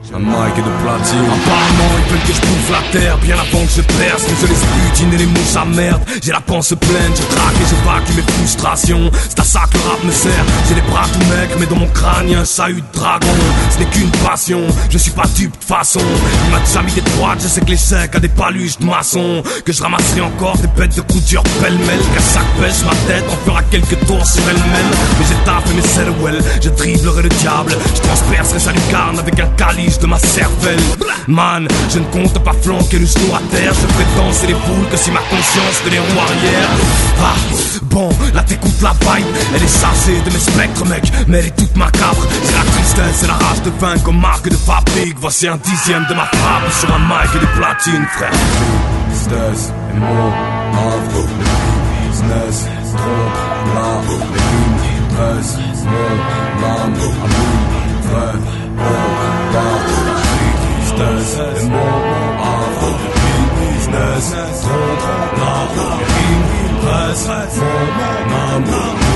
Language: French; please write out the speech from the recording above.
Un mic et de platine. Apparemment ils veulent que je bouffe la terre bien avant que je perce. Que je laisse butiner les mouches à merde. J'ai la pensée pleine, je craque et je vacue mes frustrations. C'est à ça que le rap me sert. J'ai les bras tout maigres mais dans mon crâne y'a un sahut de dragon. Ce n'est qu'une passion, je suis pas dupe de façon. Il m'a déjà mis des droites, je sais que l'échec a des paluches de maçon. Que je ramasserai encore des bêtes de couture pêle-mêle. Qu'à chaque pêche ma tête en fera quelques tours sur elle-même. Mais j'ai taffé mes cervelles, je driblerai le diable. Je transpercerai sa lucarne avec un calice de ma cervelle. Man, je ne compte pas flanquer le genou à terre. Je ferai danser les foules que si ma conscience de les roues arrière. Ah, bon, là t'écoutes la vibe. Elle est chargée de mes spectres mec, mais elle est toute macabre. C'est la tristesse et la rage de vin comme marque de fabrique. Voici un dixième de ma frappe sur un mic et des platines, frère. Tristesse et mon âme. Le business trompe l'âme. Les lunes stress mon âme. Amour, vrai, bon, tristesse et mon âme. Le business trompe l'âme. Les lunes stress mon âme.